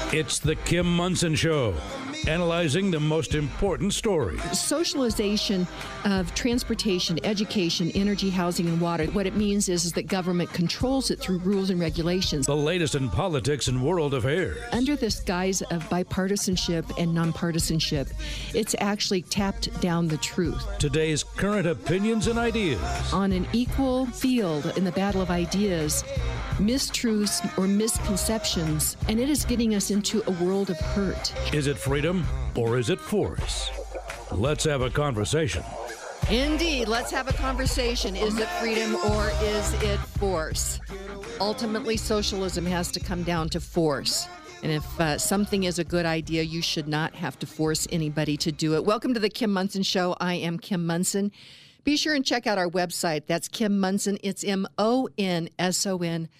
It's the Kim Monson Show, analyzing the most important stories. Socialization of transportation, education, energy, housing, and water. What it means is that government controls it through rules and regulations. The latest in politics and world affairs. Under this guise of bipartisanship and nonpartisanship, it's actually tapped down the truth. Today's current opinions and ideas. On an equal field in the battle of ideas, mistruths or misconceptions, and it is getting us into a world of hurt. Is it freedom or is it force? Let's have a conversation. Indeed, let's have a conversation. Is it freedom or is it force? Ultimately, socialism has to come down to force. And if something is a good idea, you should not have to force anybody to do it. Welcome to the Kim Monson Show. I am Kim Monson. Be sure and check out our website. That's Kim Monson. It's MONSON.com.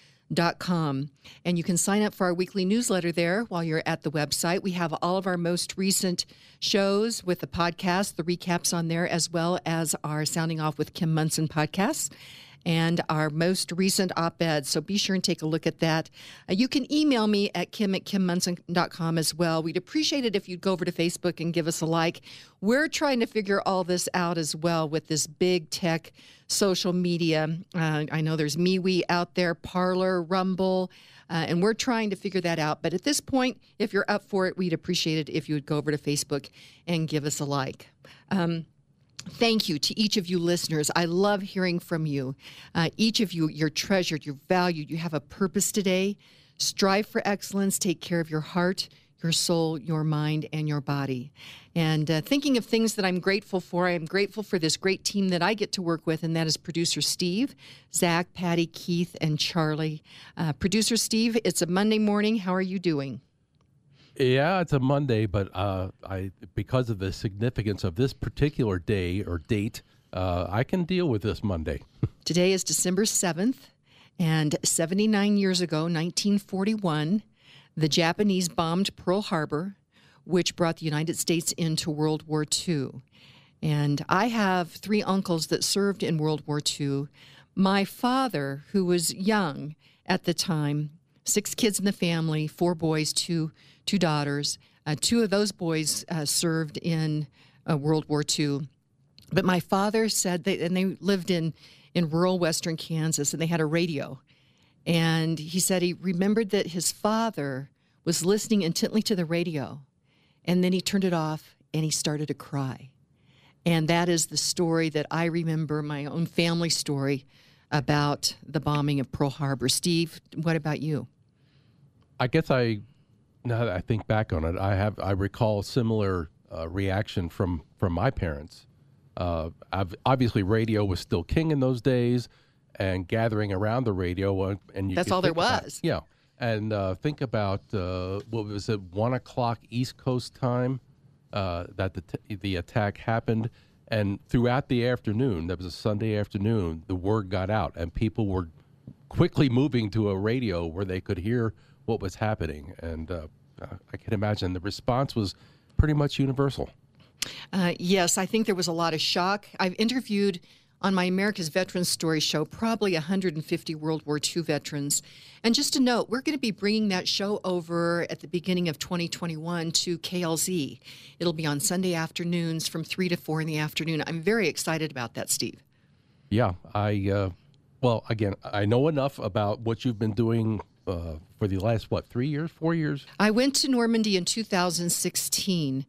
And you can sign up for our weekly newsletter there while you're at the website. We have all of our most recent shows with the podcast, the recaps on there, as well as our Sounding Off with Kim Monson podcasts and our most recent op-eds. So be sure and take a look at that. You can email me at kim@kimmonson.com as well. We'd appreciate it if you'd go over to Facebook and give us a like. We're trying to figure all this out as well with this big tech social media. I know there's MeWe out there, Parler, Rumble, and we're trying to figure that out. But at this point, if you're up for it, we'd appreciate it if you would go over to Facebook and give us a like. Thank you to each of you listeners. I love hearing from you. Each of you, you're treasured, you're valued, you have a purpose today. Strive for excellence, take care of your heart, your soul, your mind, and your body. And thinking of things that I'm grateful for, I am grateful for this great team that I get to work with, and that is producer Steve, Zach, Patty, Keith, and Charlie. Producer Steve, it's a Monday morning. How are you doing? Yeah, it's a Monday, but because of the significance of this particular day or date, I can deal with this Monday. Today is December 7th, and 79 years ago, 1941, the Japanese bombed Pearl Harbor, which brought the United States into World War II. And I have 3 uncles that served in World War II. My father, who was young at the time, 6 kids in the family, 4 boys, 2 daughters. 2 of those boys served in World War II. But my father said they lived in rural western Kansas, and they had a radio. And he said he remembered that his father was listening intently to the radio, and then he turned it off, and he started to cry. And that is the story that I remember, my own family story about the bombing of Pearl Harbor. Steve, what about you? I guess now that I think back on it, I recall similar reaction from my parents. Obviously, radio was still king in those days, and gathering around the radio, and that's all there was. Yeah, and think about what was it, 1 o'clock East Coast time that the attack happened, and throughout the afternoon, that was a Sunday afternoon, the word got out, and people were quickly moving to a radio where they could hear what was happening, and I can imagine the response was pretty much universal. Yes, I think there was a lot of shock. I've interviewed on my America's Veterans Story show probably 150 World War II veterans. And just a note, we're going to be bringing that show over at the beginning of 2021 to KLZ. It'll be on Sunday afternoons from 3 to 4 in the afternoon. I'm very excited about that, Steve. Yeah, well, again, I know enough about what you've been doing for the last, 3 years, 4 years? I went to Normandy in 2016.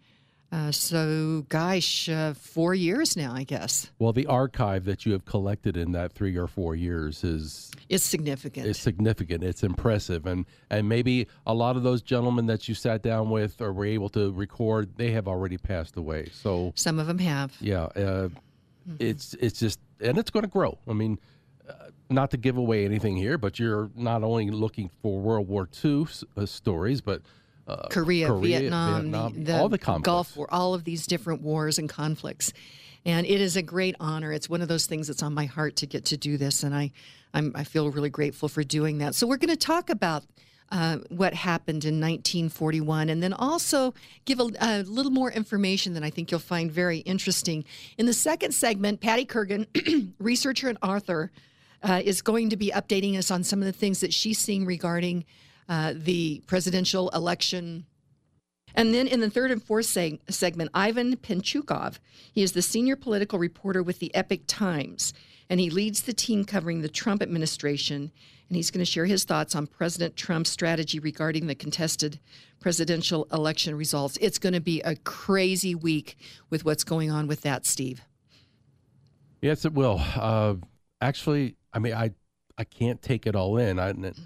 4 years now, I guess. Well, the archive that you have collected in that 3 or 4 years it's significant. It's significant. It's impressive. And maybe a lot of those gentlemen that you sat down with or were able to record, they have already passed away. So some of them have. Yeah. It's just, and it's going to grow. I mean, not to give away anything here, but you're not only looking for World War II stories, but Korea, Vietnam, all the conflicts. Gulf War, all of these different wars and conflicts. And it is a great honor. It's one of those things that's on my heart to get to do this, and I feel really grateful for doing that. So we're going to talk about what happened in 1941, and then also give a little more information that I think you'll find very interesting. In the second segment, Patty Kurgan, researcher and author, is going to be updating us on some of the things that she's seeing regarding the presidential election. And then in the third and fourth segment, Ivan Penchukov. He is the senior political reporter with the Epoch Times, and he leads the team covering the Trump administration. And he's going to share his thoughts on President Trump's strategy regarding the contested presidential election results. It's going to be a crazy week with what's going on with that, Steve. Yes, it will. Actually, I mean, I can't take it all in.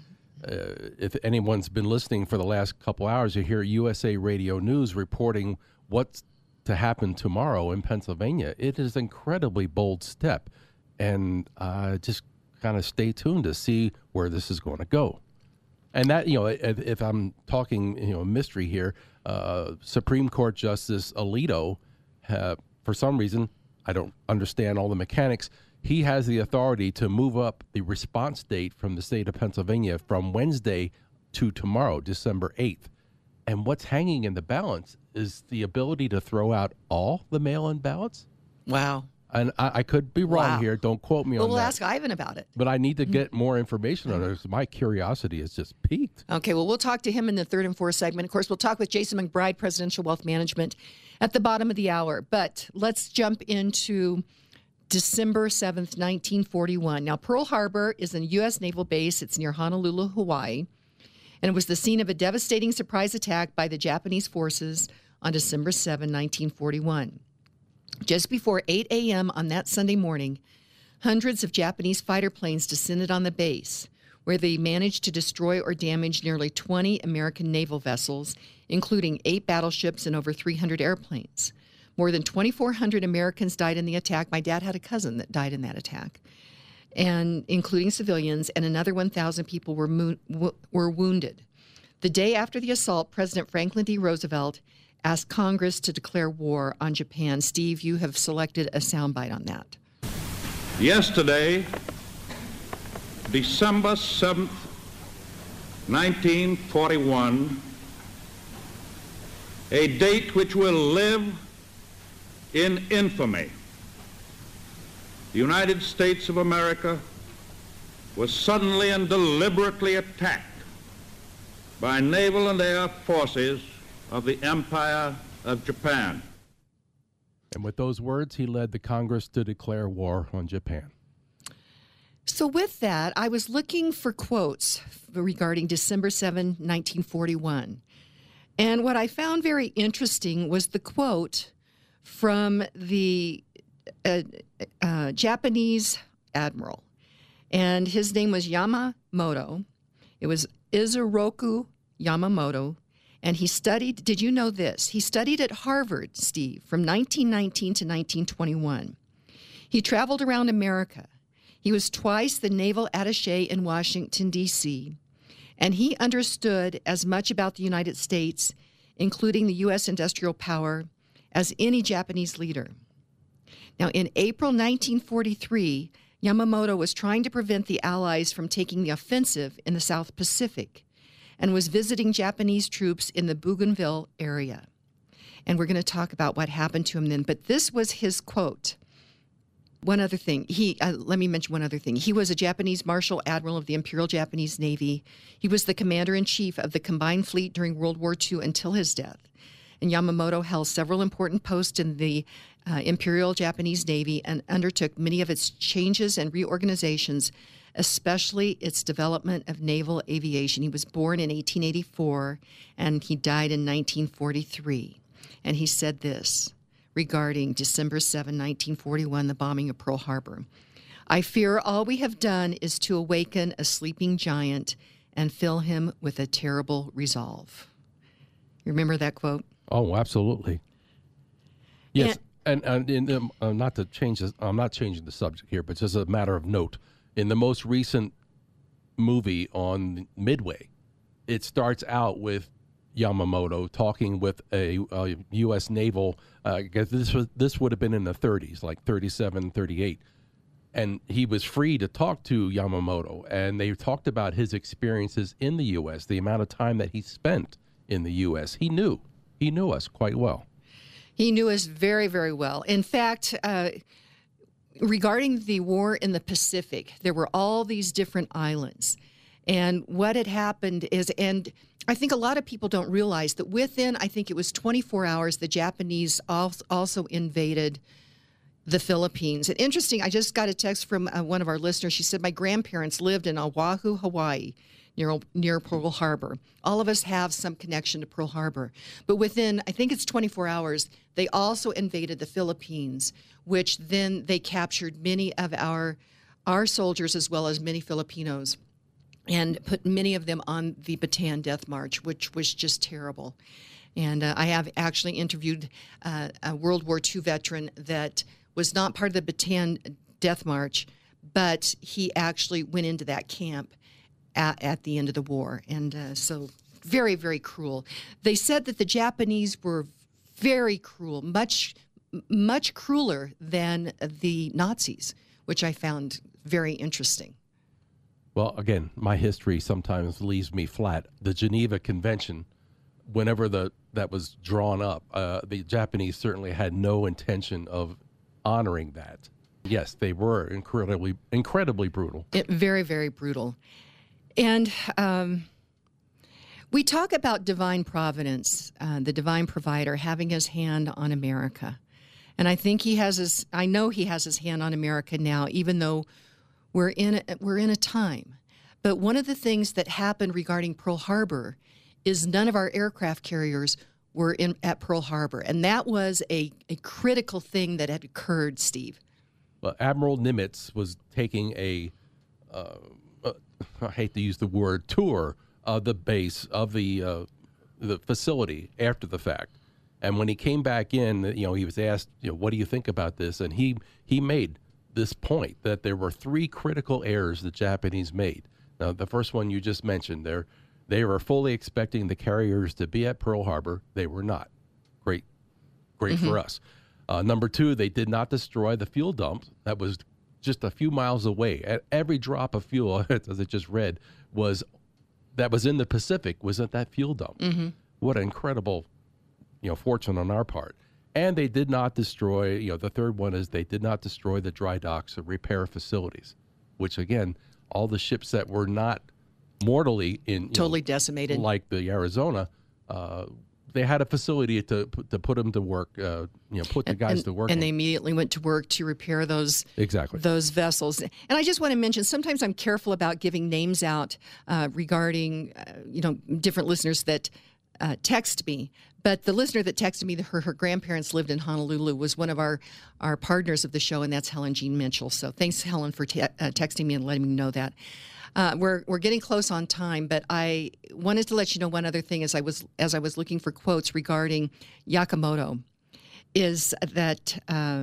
If anyone's been listening for the last couple hours, you hear USA Radio News reporting what's to happen tomorrow in Pennsylvania. It is an incredibly bold step, and just kind of stay tuned to see where this is going to go. And that, if I'm talking, mystery here, Supreme Court Justice Alito, for some reason, I don't understand all the mechanics, he has the authority to move up the response date from the state of Pennsylvania from Wednesday to tomorrow, December 8th. And what's hanging in the balance is the ability to throw out all the mail-in ballots. Wow. And I could be wrong here. Don't quote me on that. We'll ask Ivan about it. But I need to get more information on it because my curiosity has just peaked. Okay, well, we'll talk to him in the third and fourth segment. Of course, we'll talk with Jason McBride, Presidential Wealth Management, at the bottom of the hour. But let's jump into December 7th, 1941. Now, Pearl Harbor is a U.S. naval base. It's near Honolulu, Hawaii. And it was the scene of a devastating surprise attack by the Japanese forces on December 7, 1941. Just before 8 a.m. on that Sunday morning, hundreds of Japanese fighter planes descended on the base, where they managed to destroy or damage nearly 20 American naval vessels, including 8 battleships and over 300 airplanes. More than 2,400 Americans died in the attack. My dad had a cousin that died in that attack, and including civilians, and another 1,000 people were wounded. The day after the assault, President Franklin D. Roosevelt asked Congress to declare war on Japan. Steve, you have selected a soundbite on that. Yesterday, December 7th, 1941, a date which will live in infamy. The United States of America was suddenly and deliberately attacked by naval and air forces of the Empire of Japan. And with those words, he led the Congress to declare war on Japan. So with that, I was looking for quotes regarding December 7, 1941. And what I found very interesting was the quote from the Japanese admiral. And his name was Yamamoto. It was Isoroku Yamamoto. And he studied, did you know this? He studied at Harvard, Steve, from 1919 to 1921. He traveled around America. He was twice the naval attaché in Washington, D.C., and he understood as much about the United States, including the U.S. industrial power, as any Japanese leader. Now, in April 1943, Yamamoto was trying to prevent the Allies from taking the offensive in the South Pacific and was visiting Japanese troops in the Bougainville area. And we're going to talk about what happened to him then. But this was his quote. One other thing, let me mention one other thing. He was a Japanese Marshal Admiral of the Imperial Japanese Navy. He was the Commander-in-Chief of the Combined Fleet during World War II until his death. And Yamamoto held several important posts in the Imperial Japanese Navy and undertook many of its changes and reorganizations, especially its development of naval aviation. He was born in 1884, and he died in 1943. And he said this regarding December 7, 1941, the bombing of Pearl Harbor. "I fear all we have done is to awaken a sleeping giant and fill him with a terrible resolve." You remember that quote? Oh, absolutely. Yes, and not to change this, I'm not changing the subject here, but just a matter of note. In the most recent movie on Midway, it starts out with Yamamoto talking with a U.S. naval. I guess this would have been in the 30s, like 37, 38. And he was free to talk to Yamamoto, and they talked about his experiences in the U.S., the amount of time that he spent in the U.S. He knew us quite well. He knew us very, very well. In fact, regarding the war in the Pacific, there were all these different islands. And what had happened is, and I think a lot of people don't realize that within, I think it was 24 hours, the Japanese also invaded the Philippines. And interesting, I just got a text from one of our listeners. She said, my grandparents lived in Oahu, Hawaii, near Pearl Harbor. All of us have some connection to Pearl Harbor. But within, I think it's 24 hours, they also invaded the Philippines, which then they captured many of our soldiers as well as many Filipinos, and put many of them on the Bataan Death March, which was just terrible. And I have actually interviewed a World War II veteran that was not part of the Bataan Death March, but he actually went into that camp at the end of the war. And so very, very cruel. They said that the Japanese were very cruel, much crueler than the Nazis, which I found very interesting. Well, again, my history sometimes leaves me flat. The Geneva Convention, whenever that was drawn up, the Japanese certainly had no intention of honoring that. Yes, they were incredibly brutal. Very, very brutal. And we talk about divine providence, the divine provider having his hand on America. And I think I know he has his hand on America now, even though we're in a time. But one of the things that happened regarding Pearl Harbor is none of our aircraft carriers were at Pearl Harbor. And that was a critical thing that had occurred, Steve. Well, Admiral Nimitz was taking I hate to use the word, tour of the base of the facility after the fact. And when he came back in, he was asked, what do you think about this? And he made this point that there were 3 critical errors the Japanese made. Now, the first one you just mentioned, they were fully expecting the carriers to be at Pearl Harbor. They were not. Great for us. Number 2, they did not destroy the fuel dump that was just a few miles away. Every drop of fuel, as I just read, that was in the Pacific was at that fuel dump. Mm-hmm. What an incredible, fortune on our part. And they did not destroy, the third one is they did not destroy the dry docks or repair facilities, which again, all the ships that were not mortally totally decimated, like the Arizona, they had a facility to put them to work, put the guys to work. And they immediately went to work to repair those vessels. And I just want to mention, sometimes I'm careful about giving names out regarding, different listeners that text me. But the listener that texted me, her grandparents lived in Honolulu, was one of our partners of the show, and that's Helen Jean Mitchell. So thanks, Helen, for texting me and letting me know that. We're getting close on time, but I wanted to let you know one other thing as I was looking for quotes regarding Yamamoto, is that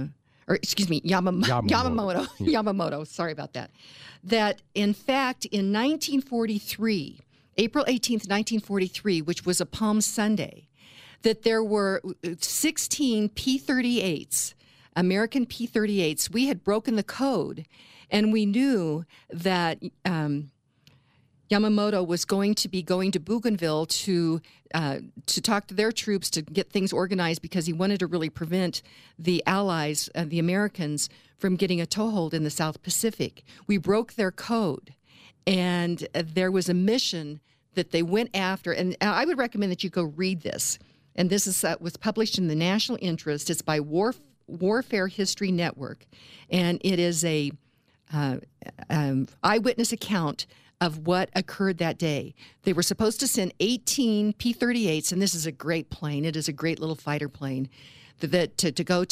Yamamoto. Yamamoto. Sorry about that. That in fact in 1943, April 18th, 1943, which was a Palm Sunday, that there were 16 P-38s, American P-38s. We had broken the code, and we knew that Yamamoto was going to be going to Bougainville to talk to their troops to get things organized, because he wanted to really prevent the Allies, the Americans, from getting a toehold in the South Pacific. We broke their code, and there was a mission that they went after. And I would recommend that you go read this. And this was published in the National Interest. It's by Warfare History Network, and it is a eyewitness account of what occurred that day. They were supposed to send 18 P-38s, and this is a great plane. It is a great little fighter plane that to go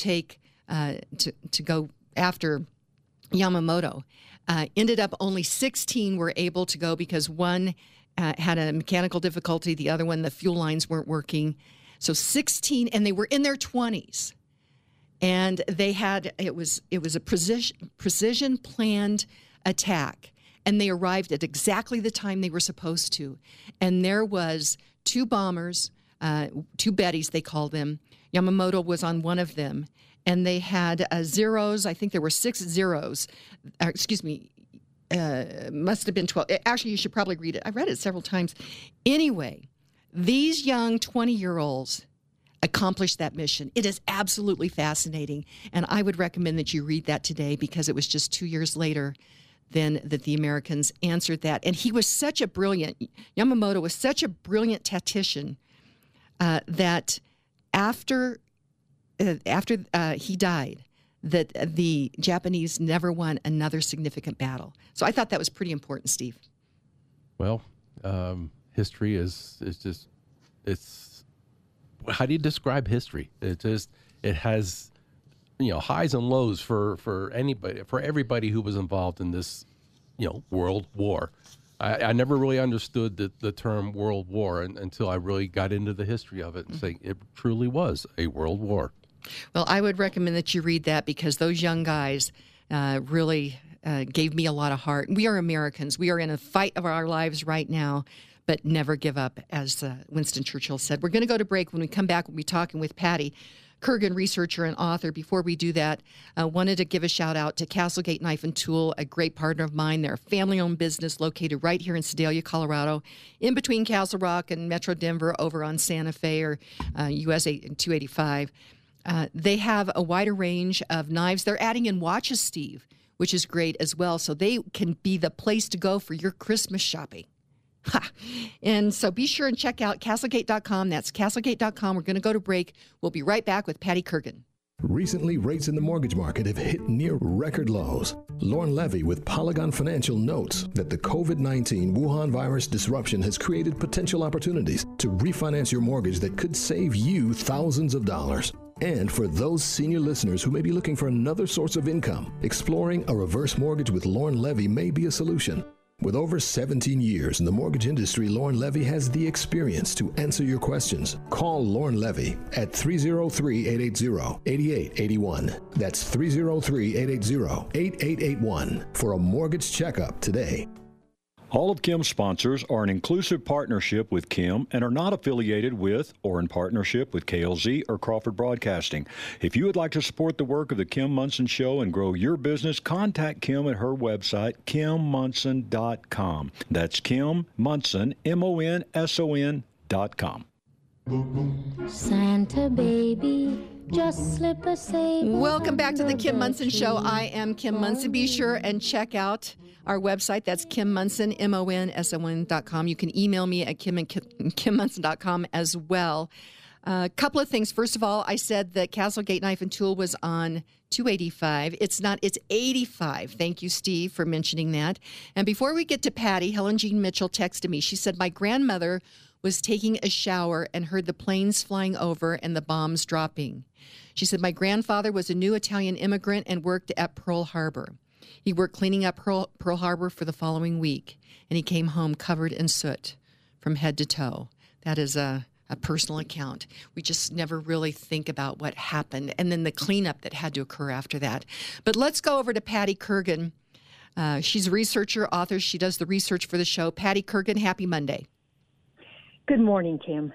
after Yamamoto. Ended up only 16 were able to go because one had a mechanical difficulty. The other one, the fuel lines weren't working. So 16, and they were in their 20s. And they had, it was a precision planned attack. And they arrived at exactly the time they were supposed to. And there was 2 bombers, 2 Bettys, they called them. Yamamoto was on one of them. And they had zeros. I think there were 6 zeros. Must have been 12. Actually, you should probably read it. I've read it several times. Anyway, these young 20-year-olds accomplished that mission. It is absolutely fascinating. And I would recommend that you read that today, because it was just 2 years later then that the Americans answered that. And Yamamoto was such a brilliant tactician that after he died, that the Japanese never won another significant battle. So I thought that was pretty important, Steve. Well, history is just, it's, how do you describe history? It has, highs and lows for everybody who was involved in this, world war. I never really understood the term world war until I really got into the history of it and saying it truly was a world war. Well, I would recommend that you read that because those young guys really gave me a lot of heart. We are Americans. We are in a fight of our lives right now, but never give up, as Winston Churchill said. We're going to go to break. When we come back, we'll be talking with Patty Kurgan, researcher and author. Before we do that, I wanted to give a shout out to Castlegate Knife and Tool, a great partner of mine. They're a family-owned business located right here in Sedalia, Colorado, in between Castle Rock and Metro Denver over on Santa Fe or US 285. They have a wider range of knives. They're adding in watches, Steve, which is great as well. So they can be the place to go for your Christmas shopping. Ha. And so be sure and check out Castlegate.com. That's Castlegate.com. We're going to go to break. We'll be right back with Patty Kurgan. Recently, rates in the mortgage market have hit near record lows. Lauren Levy with Polygon Financial notes that the COVID-19 Wuhan virus disruption has created potential opportunities to refinance your mortgage that could save you thousands of dollars. And for those senior listeners who may be looking for another source of income, exploring a reverse mortgage with Lauren Levy may be a solution. With over 17 years in the mortgage industry, Lauren Levy has the experience to answer your questions. Call Lauren Levy at 303-880-8881. That's 303-880-8881 for a mortgage checkup today. All of Kim's sponsors are an inclusive partnership with Kim and are not affiliated with or in partnership with KLZ or Crawford Broadcasting. If you would like to support the work of the Kim Monson Show and grow your business, contact Kim at her website, KimMonson.com. That's Kim Monson, MONSON.com. Santa baby, just slip a sable. Welcome back to the Kim Monson Show. I am Kim Monson. Be sure and check out our website. That's Kim Monson, MONSON.com. You can email me at KimMonson.com as well. A couple of things. First of all, I said that Castlegate Knife and Tool was on 285. It's not, it's 85. Thank you, Steve, for mentioning that. And before we get to Patty, Helen Jean Mitchell texted me. She said, my grandmother was taking a shower and heard the planes flying over and the bombs dropping. She said, my grandfather was a new Italian immigrant and worked at Pearl Harbor. He worked cleaning up Pearl Harbor for the following week, and he came home covered in soot from head to toe. That is a personal account. We just never really think about what happened and then the cleanup that had to occur after that. But let's go over to Patty Kurgan. She's a researcher, author. She does the research for the show. Patty Kurgan, happy Monday. Good morning, Kim.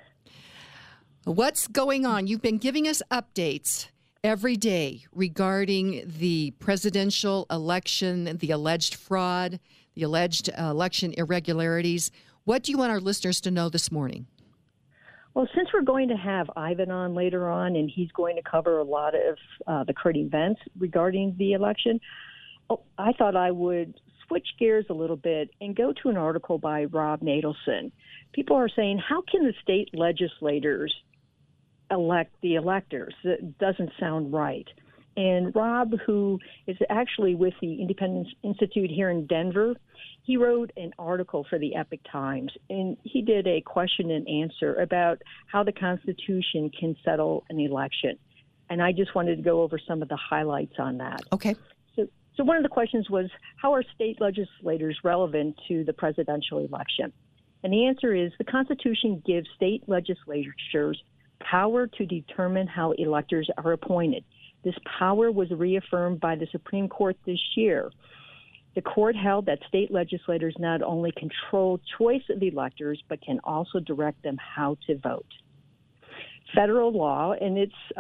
What's going on? You've been giving us updates every day regarding the presidential election, the alleged fraud, the alleged election irregularities. What do you want our listeners to know this morning? Well, since we're going to have Ivan on later on, and he's going to cover a lot of the current events regarding the election, I thought I would switch gears a little bit and go to an article by Rob Natelson. People are saying, how can the state legislators elect the electors? That doesn't sound right. And Rob, who is actually with the Independence Institute here in Denver, he wrote an article for the Epoch Times, and he did a question and answer about how the Constitution can settle an election. And I just wanted to go over some of the highlights on that. Okay. So one of the questions was, how are state legislators relevant to the presidential election? And the answer is the Constitution gives state legislatures power to determine how electors are appointed. This power was reaffirmed by the Supreme Court this year. The court held that state legislators not only control choice of electors, but can also direct them how to vote. Federal law, and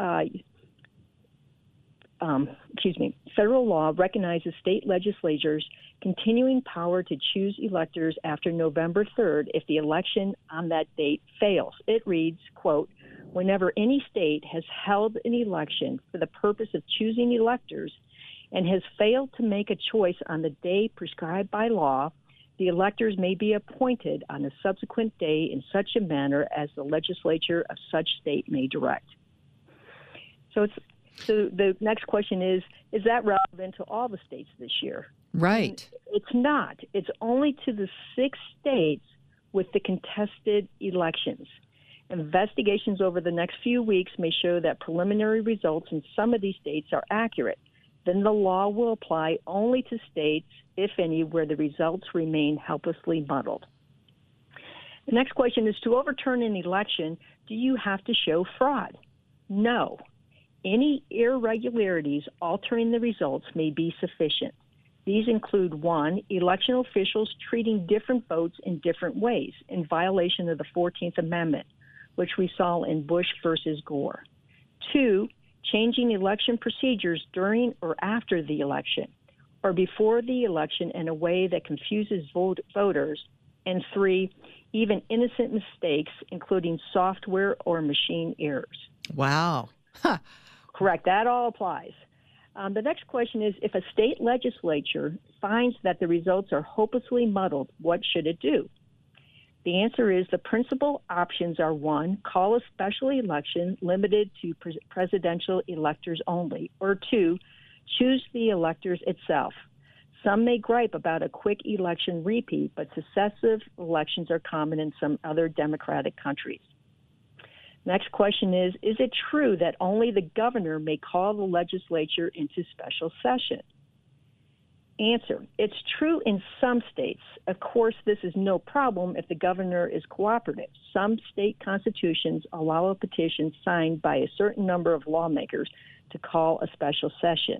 federal law recognizes state legislatures continuing power to choose electors after November 3rd if the election on that date fails. It reads, quote, whenever any state has held an election for the purpose of choosing electors, and has failed to make a choice on the day prescribed by law, the electors may be appointed on a subsequent day in such a manner as the legislature of such state may direct. So the next question is that relevant to all the states this year? Right. And it's not. It's only to the 6 states with the contested elections. Investigations over the next few weeks may show that preliminary results in some of these states are accurate. Then the law will apply only to states, if any, where the results remain helplessly muddled. The next question is, to overturn an election, do you have to show fraud? No. Any irregularities altering the results may be sufficient. These include, 1, election officials treating different votes in different ways in violation of the 14th Amendment, which we saw in Bush versus Gore. 2, changing election procedures during or after the election, or before the election in a way that confuses voters. And 3, even innocent mistakes, including software or machine errors. Wow. Huh. Correct. That all applies. The next question is, if a state legislature finds that the results are hopelessly muddled, what should it do? The answer is the principal options are 1, call a special election limited to presidential electors only, or 2, choose the electors itself. Some may gripe about a quick election repeat, but successive elections are common in some other democratic countries. Next question is it true that only the governor may call the legislature into special session? Answer, it's true in some states. Of course, this is no problem if the governor is cooperative. Some state constitutions allow a petition signed by a certain number of lawmakers to call a special session,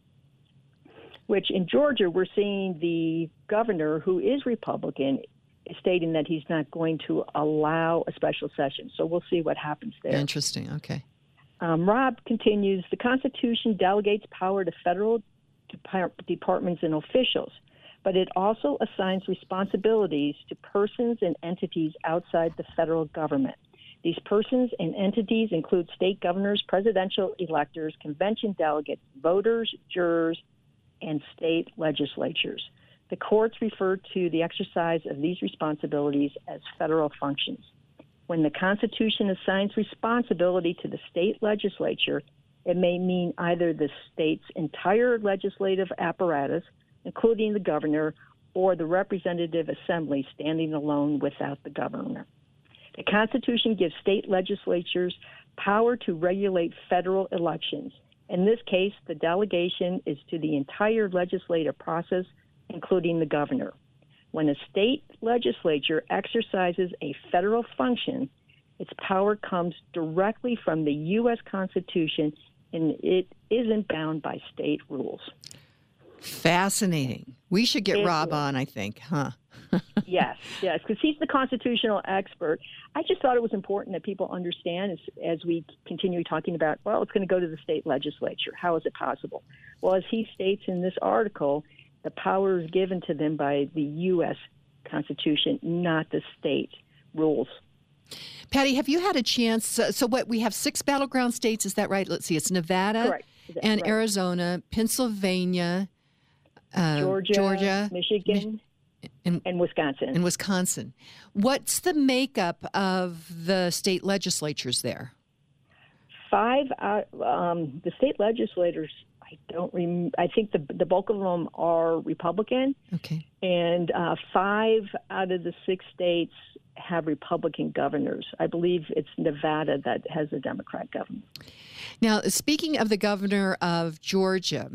which in Georgia, we're seeing the governor, who is Republican, stating that he's not going to allow a special session. So we'll see what happens there. Interesting. Okay. Rob continues, the Constitution delegates power to federal departments and officials, but it also assigns responsibilities to persons and entities outside the federal government. These persons and entities include state governors, presidential electors, convention delegates, voters, jurors, and state legislatures. The courts refer to the exercise of these responsibilities as federal functions. When the Constitution assigns responsibility to the state legislature, it may mean either the state's entire legislative apparatus, including the governor, or the representative assembly standing alone without the governor. The Constitution gives state legislatures power to regulate federal elections. In this case, the delegation is to the entire legislative process, including the governor. When a state legislature exercises a federal function, its power comes directly from the U.S. Constitution, and it isn't bound by state rules. Fascinating. We should get Rob on, I think, huh? Yes, because he's the constitutional expert. I just thought it was important that people understand as we continue talking about, well, it's going to go to the state legislature. How is it possible? Well, as he states in this article, the power is given to them by the U.S. Constitution, not the state rules. Patty, have you had a chance? So we have 6 battleground states, is that right? Let's see, it's Nevada and right. Arizona, Pennsylvania, Georgia, Michigan, and Wisconsin. What's the makeup of the state legislatures there? 5, the state legislators, I think the bulk of them are Republican. Okay. And 5 out of the 6 states have Republican governors. I believe it's Nevada that has a Democrat governor. Now, speaking of the governor of Georgia,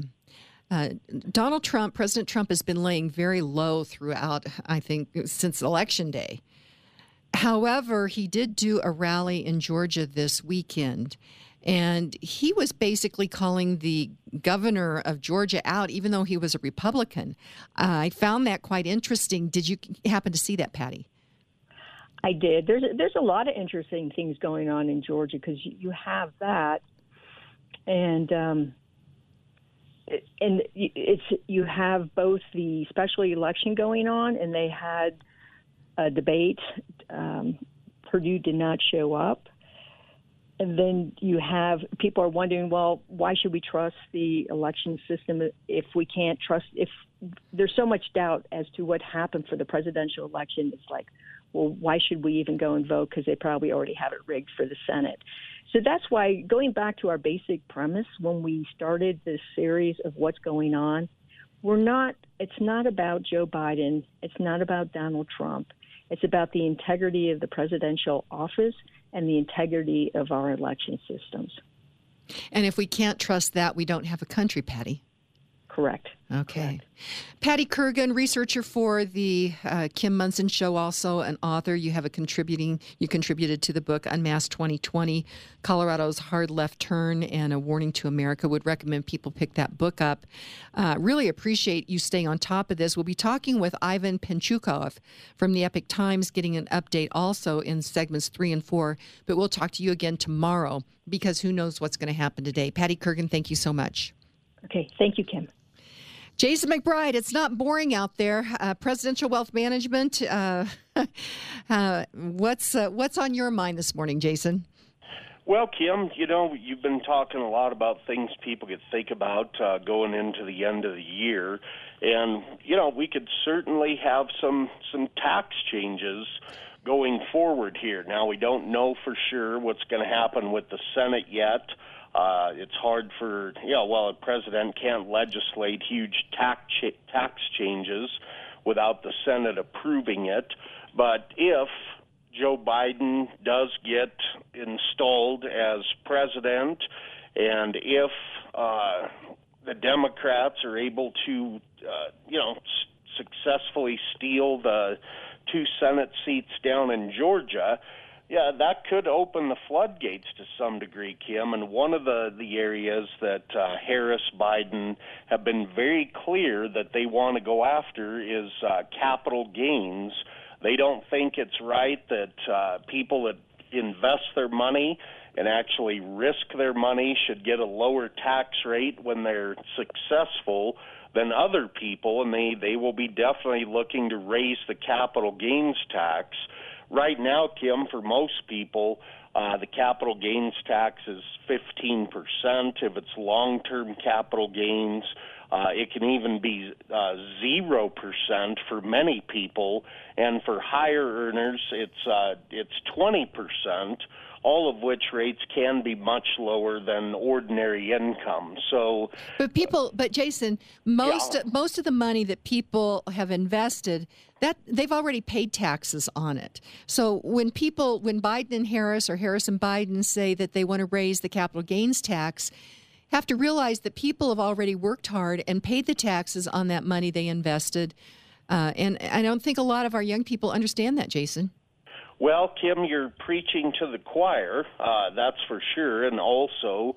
President Trump has been laying very low throughout, I think, since Election Day. However, he did do a rally in Georgia this weekend, and he was basically calling the governor of Georgia out, even though he was a Republican. I found that quite interesting. Did you happen to see that, Patty? I did. There's a lot of interesting things going on in Georgia because you have that, and you have both the special election going on, and they had a debate. Perdue did not show up. And then you have people are wondering, well, why should we trust the election system if we can't trust? If there's so much doubt as to what happened for the presidential election, it's like, well, why should we even go and vote? Because they probably already have it rigged for the Senate. So that's why, going back to our basic premise when we started this series of what's going on, it's not about Joe Biden. It's not about Donald Trump. It's about the integrity of the presidential office and the integrity of our election systems. And if we can't trust that, we don't have a country, Patty. Correct. Okay. Correct. Patty Kurgan, researcher for the Kim Monson Show, also an author. You contributed to the book Unmasked 2020, Colorado's Hard Left Turn and a Warning to America. Would recommend people pick that book up. Really appreciate you staying on top of this. We'll be talking with Ivan Penchukov from the Epoch Times, getting an update also in segments 3 and 4. But we'll talk to you again tomorrow because who knows what's going to happen today. Patty Kurgan, thank you so much. Okay. Thank you, Kim. Jason McBride, it's not boring out there. Presidential Wealth Management. What's on your mind this morning, Jason? Well, Kim, you've been talking a lot about things people could think about going into the end of the year. And, we could certainly have some tax changes going forward here. Now, we don't know for sure what's going to happen with the Senate yet. It's hard for, a president can't legislate huge tax changes without the Senate approving it. But if Joe Biden does get installed as president, and if the Democrats are able to, successfully steal the 2 Senate seats down in Georgia, yeah, that could open the floodgates to some degree, Kim. And one of the areas that Harris, Biden have been very clear that they want to go after is capital gains. They don't think it's right that people that invest their money and actually risk their money should get a lower tax rate when they're successful than other people, and they will be definitely looking to raise the capital gains tax. Right now, Kim, for most people, the capital gains tax is 15%. If it's long-term capital gains, it can even be 0% for many people, and for higher earners, it's 20%. All of which rates can be much lower than ordinary income. So, but Jason, most of the money that people have invested, that they've already paid taxes on it. So when Biden and Harris or Harris and Biden say that they want to raise the capital gains tax, have to realize that people have already worked hard and paid the taxes on that money they invested. And I don't think a lot of our young people understand that, Jason. Well, Kim, you're preaching to the choir, that's for sure. And also,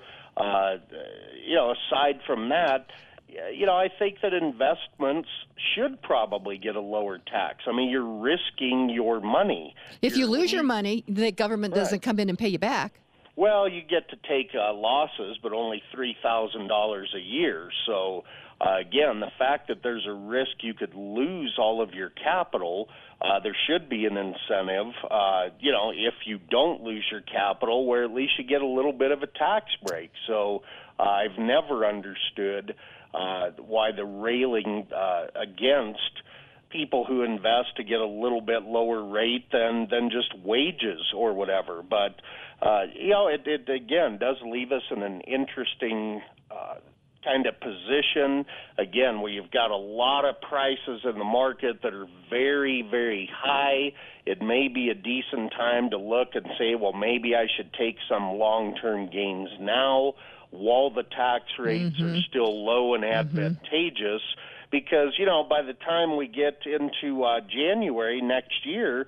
aside from that, I think that investments should probably get a lower tax. I mean, you're risking your money. If you lose your money, the government doesn't come in and pay you back. Well, you get to take losses, but only $3,000 a year. So, again, the fact that there's a risk you could lose all of your capital, there should be an incentive, if you don't lose your capital, where at least you get a little bit of a tax break. So I've never understood why the railing against people who invest to get a little bit lower rate than just wages or whatever. But, it again does leave us in an interesting kind of position, again, where you've got a lot of prices in the market that are very, very high. It may be a decent time to look and say, well, maybe I should take some long-term gains now while the tax rates are still low and advantageous, because, by the time we get into January next year,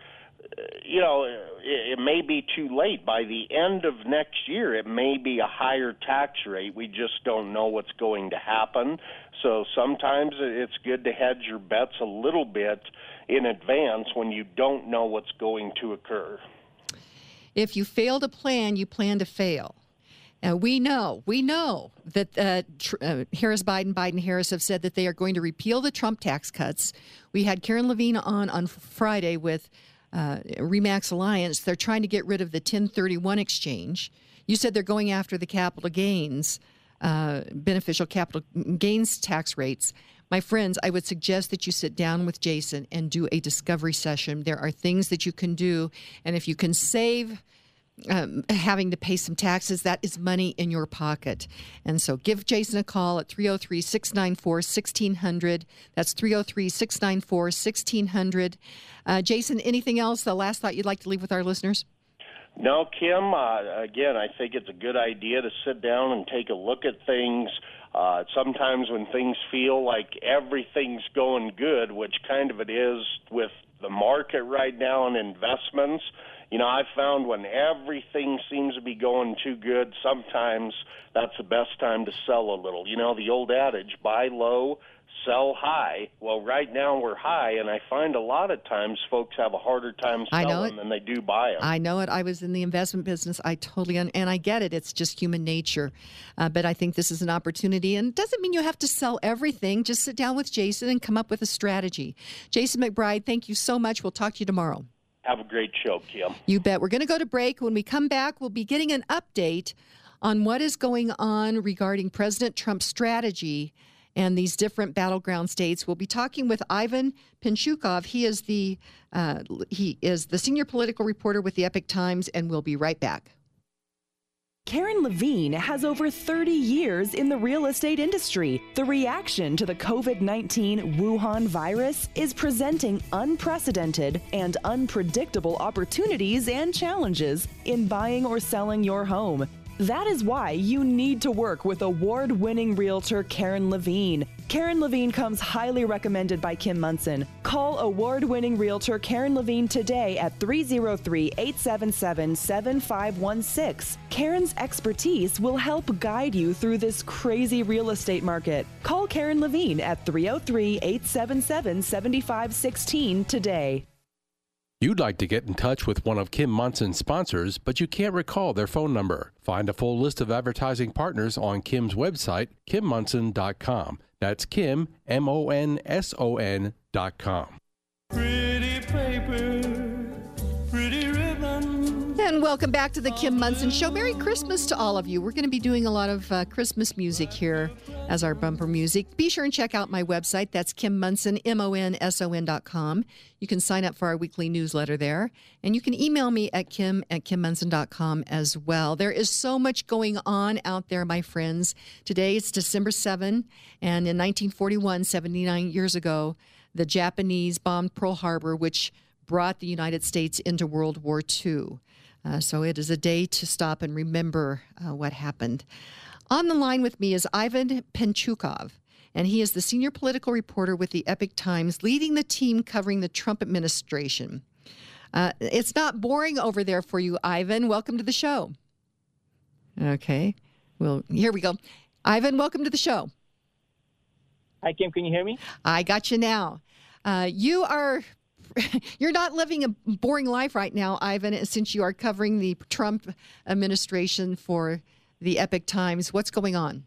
it may be too late. By the end of next year, it may be a higher tax rate. We just don't know what's going to happen. So sometimes it's good to hedge your bets a little bit in advance when you don't know what's going to occur. If you fail to plan, you plan to fail. We know that Harris, Biden, Harris have said that they are going to repeal the Trump tax cuts. We had Karen Levine on Friday with RE/MAX Alliance. They're trying to get rid of the 1031 exchange. You said they're going after the capital gains, beneficial capital gains tax rates. My friends, I would suggest that you sit down with Jason and do a discovery session. There are things that you can do, and if you can save having to pay some taxes, that is money in your pocket. And so give Jason a call at 303-694-1600. That's 303-694-1600. Jason, anything else, the last thought you'd like to leave with our listeners? No, Kim, again, I think it's a good idea to sit down and take a look at things. Sometimes when things feel like everything's going good, which kind of it is with the market right now and investments, I found when everything seems to be going too good, sometimes that's the best time to sell a little. The old adage, buy low, sell high. Well, right now we're high, and I find a lot of times folks have a harder time selling than they do buying. I know it. I was in the investment business. I totally, and I get it. It's just human nature. But I think this is an opportunity, and it doesn't mean you have to sell everything. Just sit down with Jason and come up with a strategy. Jason McBride, thank you so much. We'll talk to you tomorrow. Have a great show, Kim. You bet. We're going to go to break. When we come back, we'll be getting an update on what is going on regarding President Trump's strategy and these different battleground states. We'll be talking with Ivan Pinchukov. He is the senior political reporter with the Epoch Times, and we'll be right back. Karen Levine has over 30 years in the real estate industry. The reaction to the COVID-19 Wuhan virus is presenting unprecedented and unpredictable opportunities and challenges in buying or selling your home. That is why you need to work with award-winning realtor Karen Levine. Karen Levine comes highly recommended by Kim Monson. Call award-winning realtor Karen Levine today at 303-877-7516. Karen's expertise will help guide you through this crazy real estate market. Call Karen Levine at 303-877-7516 today. You'd like to get in touch with one of Kim Monson's sponsors, but you can't recall their phone number. Find a full list of advertising partners on Kim's website, KimMonson.com. That's Kim, MONSON.com. Pretty paper, pretty ribbon. And welcome back to the Kim Monson Show. Merry Christmas to all of you. We're going to be doing a lot of Christmas music here as our bumper music. Be sure and check out my website. That's Kim Monson, MONSON.com. You can sign up for our weekly newsletter there. And you can email me at kim@kimmonson.com as well. There is so much going on out there, my friends. Today is December 7, and in 1941, 79 years ago, the Japanese bombed Pearl Harbor, which brought the United States into World War II. So it is a day to stop and remember what happened. On the line with me is Ivan Pinchukov, and he is the senior political reporter with the Epoch Times, leading the team covering the Trump administration. It's not boring over there for you, Ivan. Welcome to the show. Okay. Well, here we go. Ivan, welcome to the show. Hi, Kim. Can you hear me? I got you now. You're not living a boring life right now, Ivan, since you are covering the Trump administration for the Epoch Times. What's going on?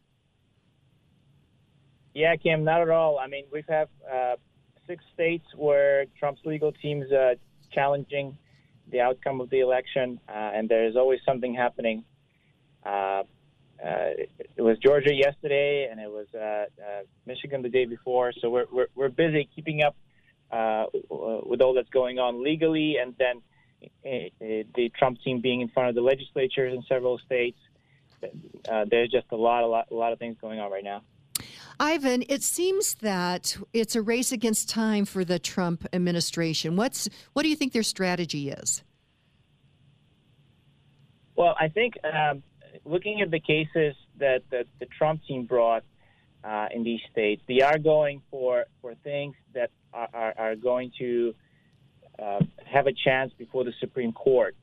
Yeah, Kim, not at all. I mean, we've had 6 states where Trump's legal team's challenging the outcome of the election, and there's always something happening. It was Georgia yesterday, and it was Michigan the day before. So we're busy keeping up with all that's going on legally, and then the Trump team being in front of the legislatures in several states. There's just a lot of things going on right now. Ivan, it seems that it's a race against time for the Trump administration. What do you think their strategy is? Well, I think looking at the cases that the Trump team brought in these states, they are going for things that are going to have a chance before the Supreme Court.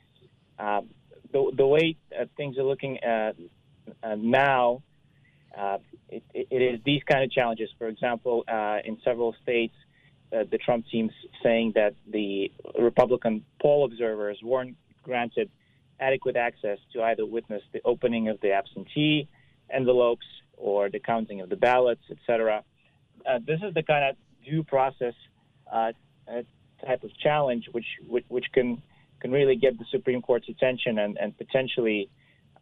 The way things are looking now, it is these kind of challenges. For example, in several states, the Trump team's saying that the Republican poll observers weren't granted adequate access to either witness the opening of the absentee envelopes or the counting of the ballots, etc. This is the kind of due process type of challenge which can really get the Supreme Court's attention and potentially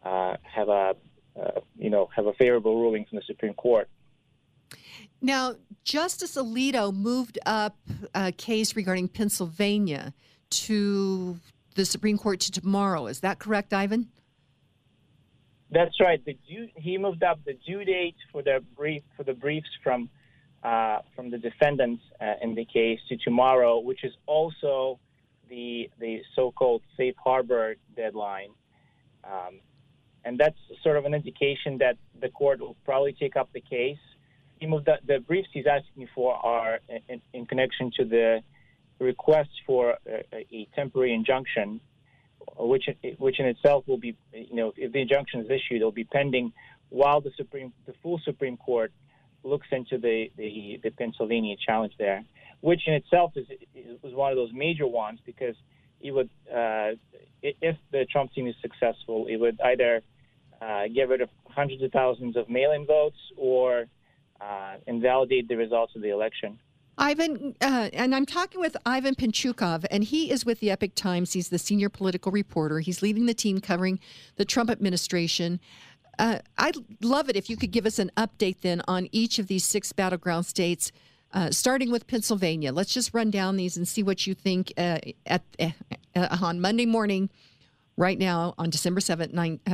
have a favorable ruling from the Supreme Court. Now, Justice Alito moved up a case regarding Pennsylvania to the Supreme Court to tomorrow. Is that correct, Ivan? That's right. He moved up the due date for the briefs from the defendants in the case to tomorrow, which is also the so-called safe harbor deadline. And that's sort of an indication that the court will probably take up the case. He moved up, the briefs he's asking for are in connection to the request for a temporary injunction, which in itself will be, if the injunction is issued, it'll be pending while the full Supreme Court looks into the Pennsylvania challenge there, which in itself was one of those major ones, because it would, if the Trump team is successful, it would either get rid of hundreds of thousands of mail-in votes or invalidate the results of the election. Ivan, and I'm talking with Ivan Pinchukov, and he is with the Epoch Times. He's the senior political reporter. He's leading the team covering the Trump administration. I'd love it if you could give us an update then on each of these 6 battleground states, starting with Pennsylvania. Let's just run down these and see what you think on Monday morning, right now on December 7th,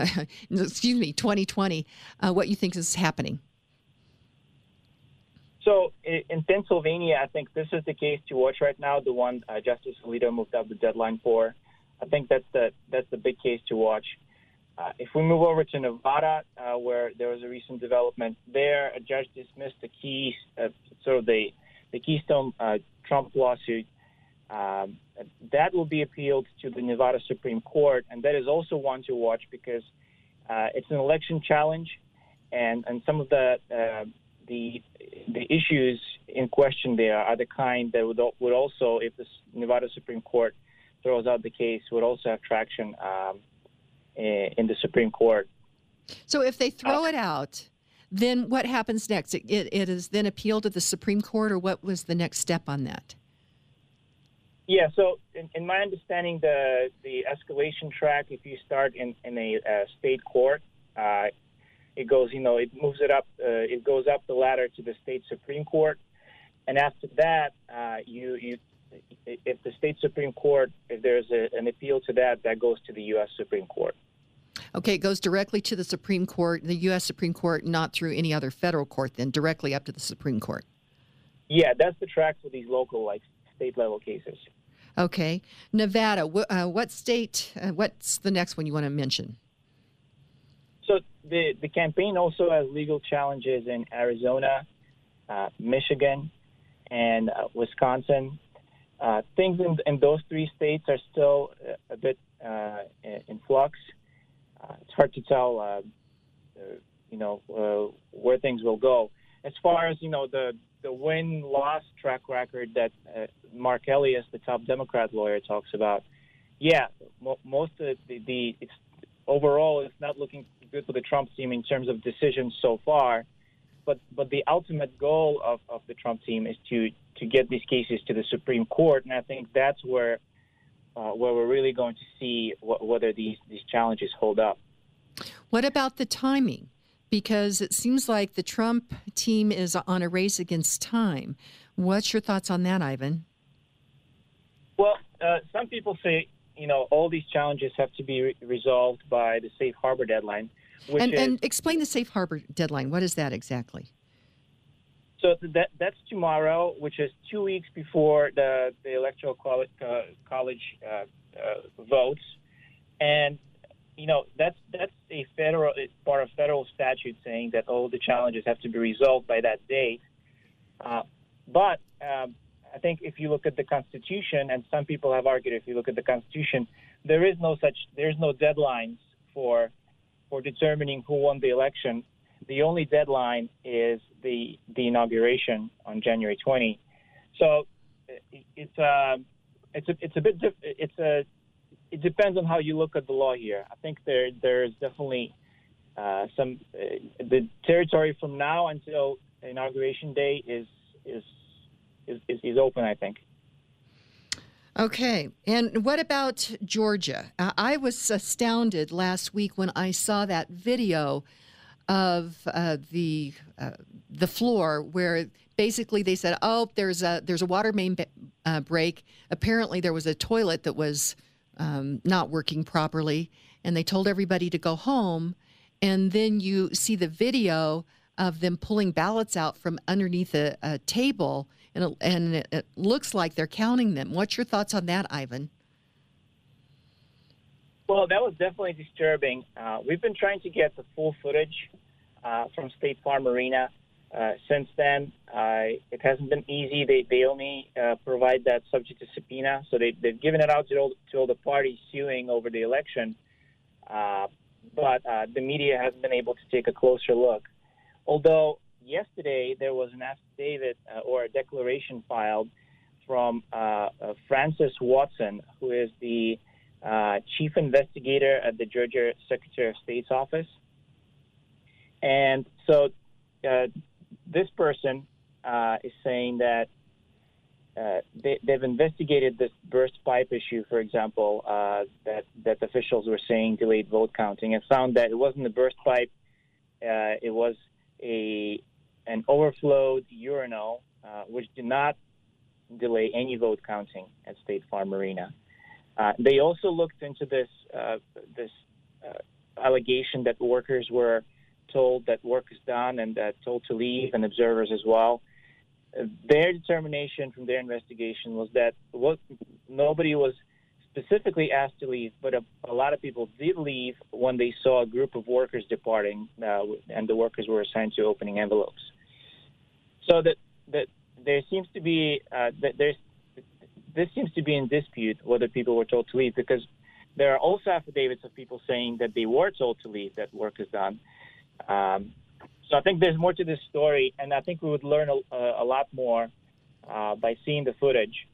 2020, what you think is happening. So in Pennsylvania, I think this is the case to watch right now, the one Justice Alito moved up the deadline for. I think that's the big case to watch. If we move over to Nevada, where there was a recent development there, a judge dismissed the Keystone Trump lawsuit. That will be appealed to the Nevada Supreme Court, and that is also one to watch because it's an election challenge, and some of the issues in question there are the kind that would also, if the Nevada Supreme Court throws out the case, would also have traction in the Supreme Court. So if they throw it out, then what happens next? It is then appealed to the Supreme Court, or what was the next step on that? Yeah, so in my understanding, the escalation track, if you start in a state court, it goes, it moves it up, it goes up the ladder to the state Supreme Court, and after that, if the state Supreme Court, if there's an appeal to that goes to the U.S. Supreme Court. Okay, it goes directly to the Supreme Court, the U.S. Supreme Court, not through any other federal court, then directly up to the Supreme Court. Yeah, that's the track for these local, state-level cases. Okay. Nevada, what state, what's the next one you want to mention? So the campaign also has legal challenges in Arizona, Michigan, and Wisconsin. Things in those 3 states are still a bit in flux. It's hard to tell, where things will go. As far as, the win-loss track record that Mark Elias, the top Democrat lawyer, talks about, most of overall it's not looking good for the Trump team in terms of decisions so far. But the ultimate goal of the Trump team is to get these cases to the Supreme Court, and I think that's where we're really going to see whether these challenges hold up. What about the timing? Because it seems like the Trump team is on a race against time. What's your thoughts on that, Ivan? Well, some people say, all these challenges have to be resolved by the safe harbor deadline. And explain the safe harbor deadline. What is that exactly? So that's tomorrow, which is 2 weeks before the Electoral College votes, and that's a part of federal statute saying that all the challenges have to be resolved by that date. But I think if you look at the Constitution, and some people have argued if you look at the Constitution, there's no deadlines for determining who won the election. The only deadline is the inauguration on January 20. So it depends on how you look at the law here. I think there's definitely the territory from now until inauguration day is open, I think. Okay. And what about Georgia? I was astounded last week when I saw that video of the floor where basically they said, "Oh, there's a water main break." Apparently, there was a toilet that was not working properly, and they told everybody to go home. And then you see the video of them pulling ballots out from underneath a table, and it looks like they're counting them. What's your thoughts on that, Ivan? Well, that was definitely disturbing. We've been trying to get the full footage from State Farm Arena. Since then, it hasn't been easy. They only provide that subject to subpoena, so they've given it out to all the parties suing over the election. But the media hasn't been able to take a closer look. Although yesterday there was an affidavit or a declaration filed from Francis Watson, who is the chief investigator at the Georgia Secretary of State's office. And so this person is saying that they've investigated this burst pipe issue, for example, that officials were saying delayed vote counting, and found that it wasn't a burst pipe. It was an overflowed urinal, which did not delay any vote counting at State Farm Arena. They also looked into this allegation that workers were told that work is done and told to leave, and observers as well. Their determination from their investigation was that nobody was specifically asked to leave, but a lot of people did leave when they saw a group of workers departing, and the workers were assigned to opening envelopes. So that there seems to be this seems to be in dispute whether people were told to leave, because there are also affidavits of people saying that they were told to leave, that work is done. So I think there's more to this story, and I think we would learn a lot more by seeing the footage.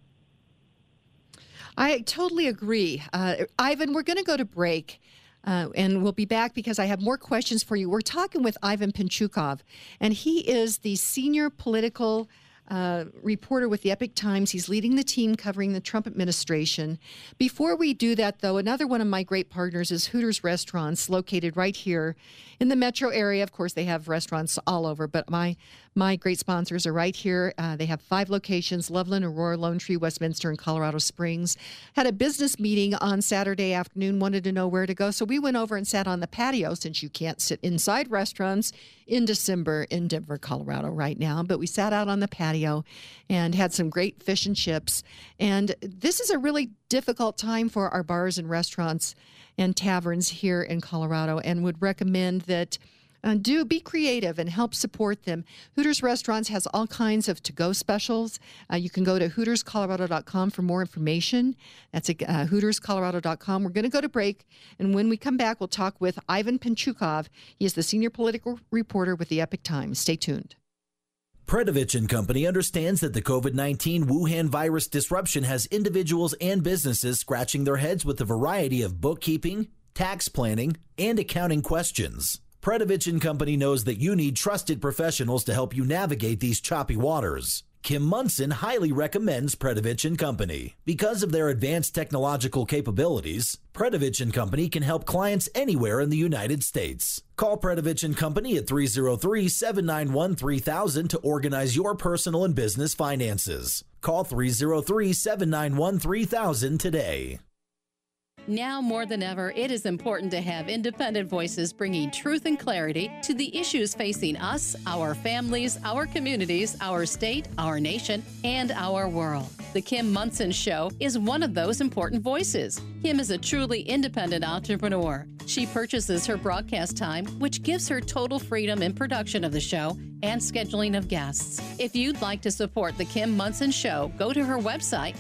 I totally agree. Ivan, we're going to go to break, and we'll be back because I have more questions for you. We're talking with Ivan Pinchukov, and he is the senior political reporter with the Epoch Times. He's leading the team covering the Trump administration. Before we do that, though, another one of my great partners is Hooters Restaurants, located right here in the metro area. Of course, they have restaurants all over, but my great sponsors are right here. They have 5 locations: Loveland, Aurora, Lone Tree, Westminster, and Colorado Springs. Had a business meeting on Saturday afternoon, wanted to know where to go, so we went over and sat on the patio, since you can't sit inside restaurants in December in Denver, Colorado right now. But we sat out on the patio and had some great fish and chips. And this is a really difficult time for our bars and restaurants and taverns here in Colorado, and would recommend that do be creative and help support them. Hooters Restaurants has all kinds of to-go specials. You can go to HootersColorado.com for more information. That's at HootersColorado.com. We're going to go to break, and when we come back, we'll talk with Ivan Pinchukov. He is the senior political reporter with the Epoch Times. Stay tuned. Predovich & Company understands that the COVID-19 Wuhan virus disruption has individuals and businesses scratching their heads with a variety of bookkeeping, tax planning, and accounting questions. Predovich & Company knows that you need trusted professionals to help you navigate these choppy waters. Kim Munson highly recommends Predovich & Company. Because of their advanced technological capabilities, Predovich & Company can help clients anywhere in the United States. Call Predovich & Company at 303-791-3000 to organize your personal and business finances. Call 303-791-3000 today. Now more than ever, it is important to have independent voices bringing truth and clarity to the issues facing us, our families, our communities, our state, our nation, and our world. The Kim Munson Show is one of those important voices. Kim is a truly independent entrepreneur. She purchases her broadcast time, which gives her total freedom in production of the show and scheduling of guests. If you'd like to support the Kim Munson Show, go to her website,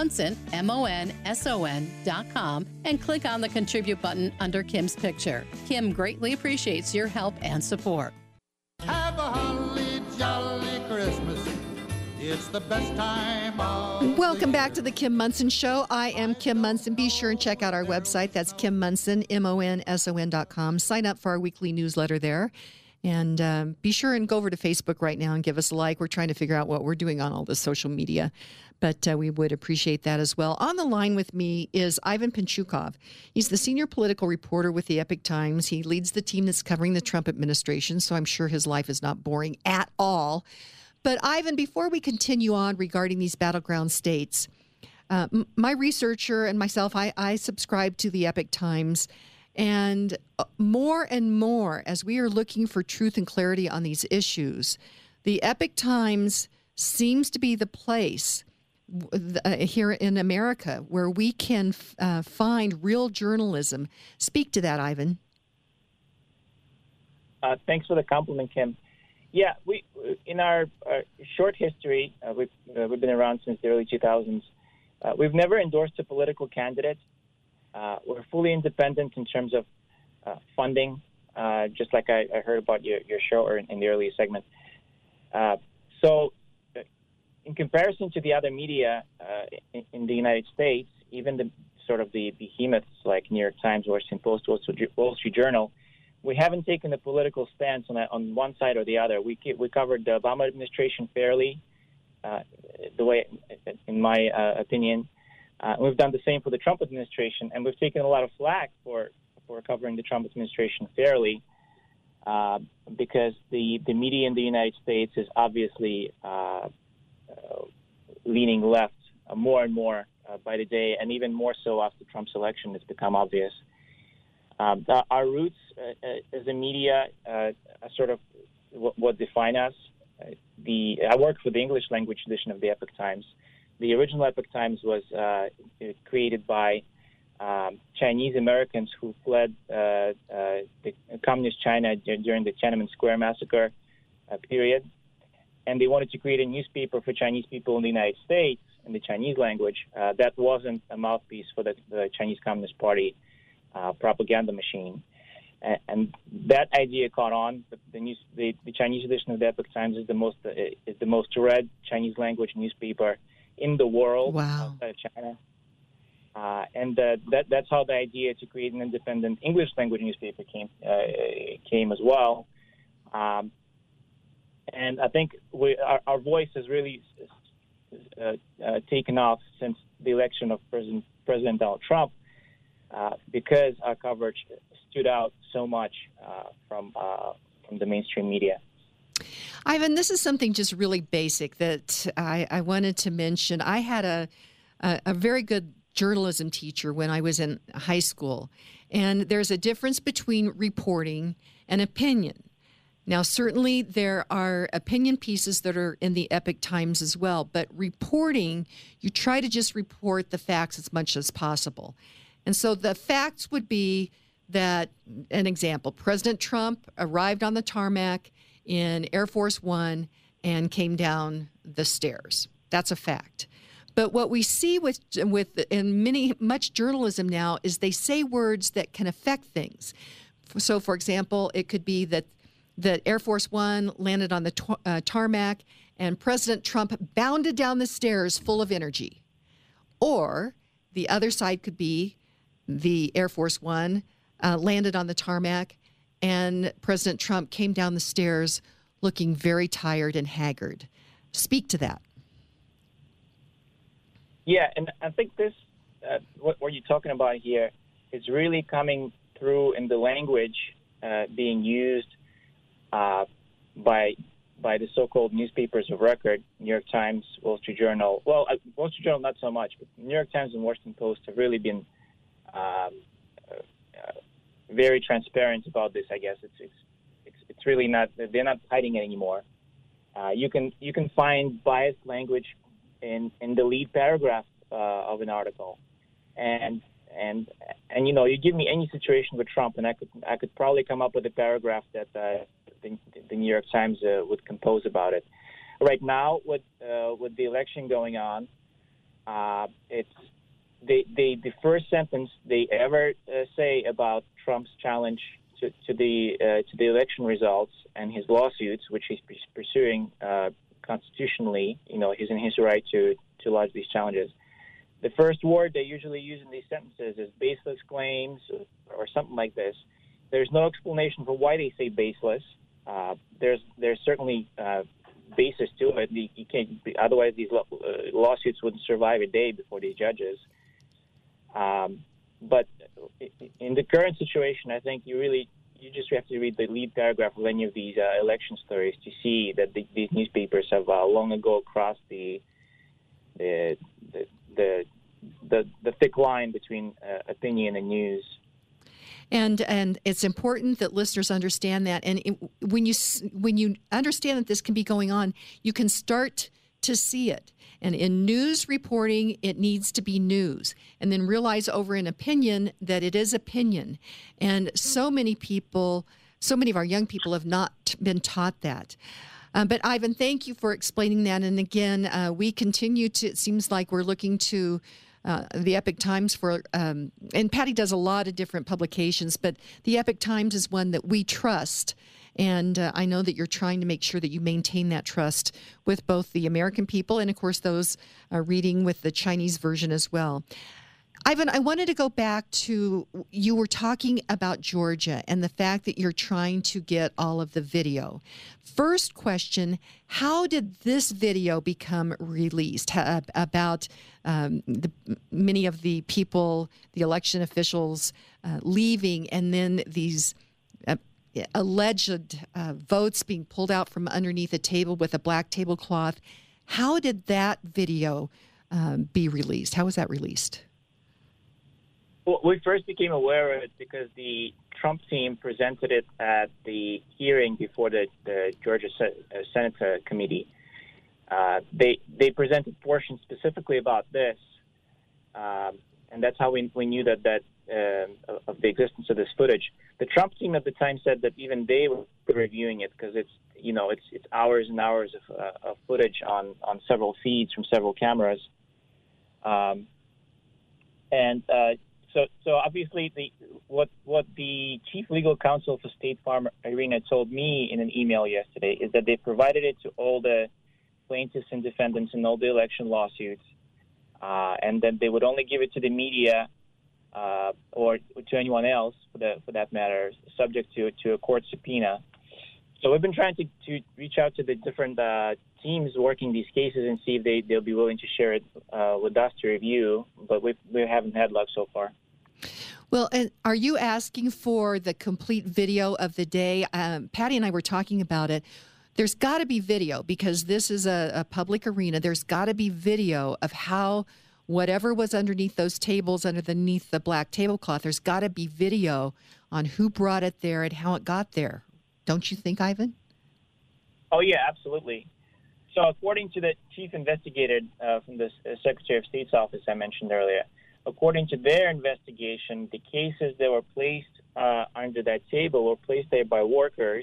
KimMunson.com, and click on the Contribute button under Kim's picture. Kim greatly appreciates your help and support. Have a holly jolly Christmas. It's the best time of Welcome back to the Kim Munson Show. I am Kim Munson. Be sure and check out our website. That's Kim Munson, MONSON.com. Sign up for our weekly newsletter there. And be sure and go over to Facebook right now and give us a like. We're trying to figure out what we're doing on all this social media, but we would appreciate that as well. On the line with me is Ivan Pinchukov. He's the senior political reporter with the Epoch Times. He leads the team that's covering the Trump administration, so I'm sure his life is not boring at all. But Ivan, before we continue on regarding these battleground states, my researcher and myself, I subscribe to the Epoch Times. And more, as we are looking for truth and clarity on these issues, the Epoch Times seems to be the place here in America where we can find real journalism. Speak to that, Ivan. Thanks for the compliment, Kim. Yeah, we in our short history, we've been around since the early 2000s. We've never endorsed a political candidate. We're fully independent in terms of funding, just like I heard about your show or in the earlier segment. So in comparison to the other media in the United States, even the sort of the behemoths like New York Times, Washington Post, Wall Street Journal, we haven't taken a political stance on one side or the other. We covered the Obama administration fairly, the way, in my opinion. We've done the same for the Trump administration, and we've taken a lot of flack for covering the Trump administration fairly because the media in the United States is obviously leaning left more and more by the day, and even more so after Trump's election. It's become obvious. Our roots as a media are sort of what define us. I work for the English language edition of the Epoch Times. The original Epoch Times was created by Chinese Americans who fled the communist China during the Tiananmen Square massacre period. And they wanted to create a newspaper for Chinese people in the United States in the Chinese language that wasn't a mouthpiece for the Chinese Communist Party propaganda machine. And that idea caught on. The Chinese edition of the Epoch Times is the most read Chinese language newspaper in the world outside of China. And that's how the idea to create an independent English language newspaper came as well. And I think our voice has really taken off since the election of President Donald Trump because our coverage stood out so much from the mainstream media. Ivan, this is something just really basic that I wanted to mention. I had a very good journalism teacher when I was in high school, and there's a difference between reporting and opinion. Now, certainly there are opinion pieces that are in the Epoch Times as well, but reporting, you try to just report the facts as much as possible. And so the facts would be that, an example, President Trump arrived on the tarmac in Air Force One and came down the stairs. That's a fact. But what we see in much journalism now is they say words that can affect things. So, for example, it could be that Air Force One landed on the tarmac and President Trump bounded down the stairs full of energy. Or the other side could be the Air Force One landed on the tarmac and President Trump came down the stairs looking very tired and haggard. Speak to that. Yeah, and I think this, what you're talking about here, is really coming through in the language being used by the so-called newspapers of record, New York Times, Wall Street Journal. Well, Wall Street Journal not so much, but New York Times and Washington Post have really been very transparent about this. I guess it's really not. They're not hiding it anymore. You can find biased language in the lead paragraph of an article, and you know, you give me any situation with Trump, and I could probably come up with a paragraph that the New York Times would compose about it. Right now, with the election going on, it's the first sentence they ever say about Trump's challenge to the election results and his lawsuits, which he's pursuing constitutionally. You know, he's in his right to lodge these challenges. The first word they usually use in these sentences is baseless claims or something like this. There's no explanation for why they say baseless. there's certainly basis to it. You can't, otherwise these lawsuits wouldn't survive a day before these judges. But in the current situation, I think you just have to read the lead paragraph of any of these election stories to see that these newspapers have long ago crossed the thick line between opinion and news. And it's important that listeners understand that. And when you understand that this can be going on, you can start to see it. And in news reporting, it needs to be news. And then realize over an opinion that it is opinion. And so many of our young people have not been taught that. But Ivan, thank you for explaining that. And again, we continue to, it seems like we're looking to the Epoch Times for, and Patty does a lot of different publications, but the Epoch Times is one that we trust. And I know that you're trying to make sure that you maintain that trust with both the American people and, of course, those reading with the Chinese version as well. Ivan, I wanted to go back to, you were talking about Georgia and the fact that you're trying to get all of the video. First question, how did this video become released about many of the people, the election officials leaving, and then these alleged votes being pulled out from underneath a table with a black tablecloth? How did that video be released? How was that released? Well, we first became aware of it because the Trump team presented it at the hearing before the Georgia Senate committee. They presented portions specifically about this, and that's how we knew that of the existence of this footage. The Trump team at the time said that even they were reviewing it because it's hours and hours of footage on several feeds from several cameras, So obviously, what the chief legal counsel for State Farm, Irina, told me in an email yesterday is that they provided it to all the plaintiffs and defendants in all the election lawsuits, and that they would only give it to the media or to anyone else, for that matter, subject to a court subpoena. So we've been trying to reach out to the different teams working these cases and see if they'll be willing to share it with us to review, but we haven't had luck so far. Well, and are you asking for the complete video of the day? Patty and I were talking about it. There's got to be video because this is a public arena. There's got to be video of how whatever was underneath those tables, underneath the black tablecloth, there's got to be video on who brought it there and how it got there. Don't you think, Ivan? Oh, yeah, absolutely. So according to the chief investigator from the Secretary of State's office I mentioned earlier, according to their investigation, the cases that were placed under that table were placed there by workers.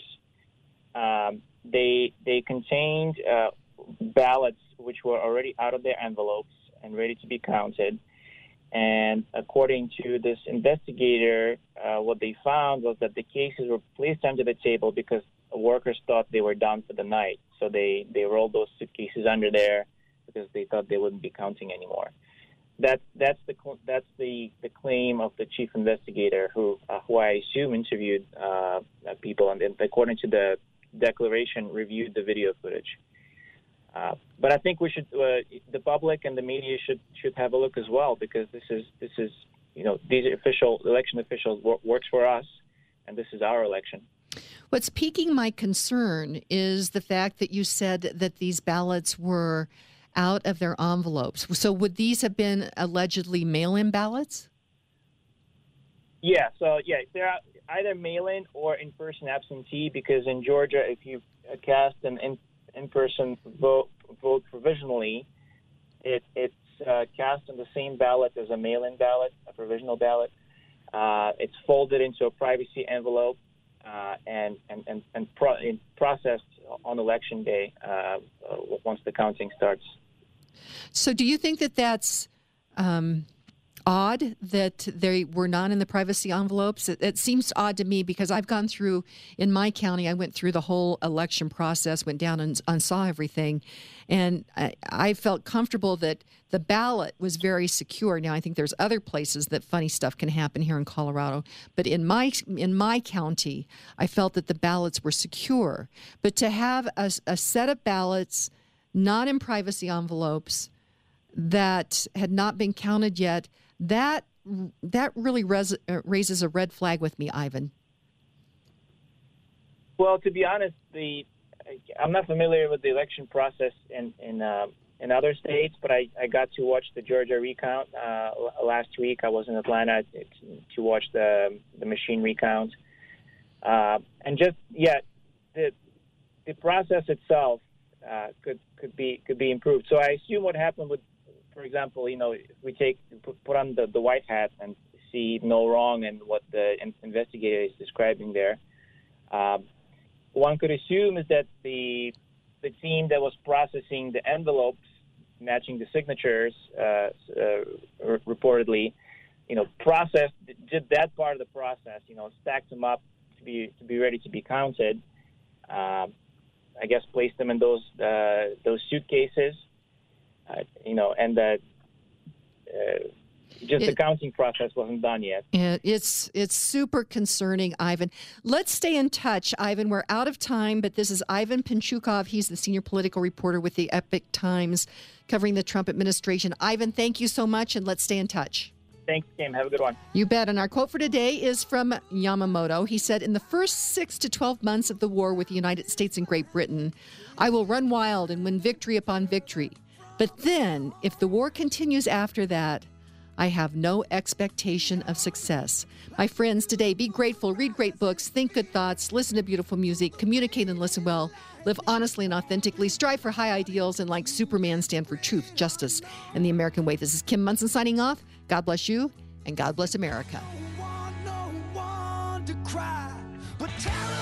They contained ballots which were already out of their envelopes and ready to be counted. And according to this investigator, what they found was that the cases were placed under the table because workers thought they were done for the night. So they rolled those suitcases under there because they thought they wouldn't be counting anymore. That's the claim of the chief investigator, who I assume interviewed people and according to the declaration reviewed the video footage. But I think we should, the public and the media should have a look as well, because this is these election officials works for us, and this is our election. What's piquing my concern is the fact that you said that these ballots were out of their envelopes. So would these have been allegedly mail-in ballots? Yeah, so they're either mail-in or in-person absentee, because in Georgia, if you cast an in-person vote provisionally, it's cast on the same ballot as a mail-in ballot, a provisional ballot. It's folded into a privacy envelope and processed on election day once the counting starts. So do you think that that's odd that they were not in the privacy envelopes. It seems odd to me because I've gone through, in my county, I went through the whole election process, went down and saw everything, and I felt comfortable that the ballot was very secure. Now, I think there's other places that funny stuff can happen here in Colorado, but in my county, I felt that the ballots were secure. But to have a set of ballots not in privacy envelopes that had not been counted yet, that really raises a red flag with me, Ivan. Well, to be honest, I'm not familiar with the election process in other states, but I got to watch the Georgia recount last week. I was in Atlanta to watch the machine recount, and the process itself could be improved. So I assume what happened with, for example, if we put on the white hat and see no wrong and what the investigator is describing there, one could assume is that the team that was processing the envelopes matching the signatures, reportedly, did that part of the process, stacked them up to be ready to be counted. I guess placed them in those suitcases. And that the counting process wasn't done yet. It's super concerning, Ivan. Let's stay in touch, Ivan. We're out of time, but this is Ivan Pinchukov. He's the senior political reporter with the Epoch Times covering the Trump administration. Ivan, thank you so much, and let's stay in touch. Thanks, Kim. Have a good one. You bet. And our quote for today is from Yamamoto. He said, "In the first 6 to 12 months of the war with the United States and Great Britain, I will run wild and win victory upon victory. But then, if the war continues after that, I have no expectation of success." My friends, today, be grateful, read great books, think good thoughts, listen to beautiful music, communicate and listen well, live honestly and authentically, strive for high ideals, and like Superman, stand for truth, justice, and the American way. This is Kim Monson signing off. God bless you, and God bless America. No one to cry, but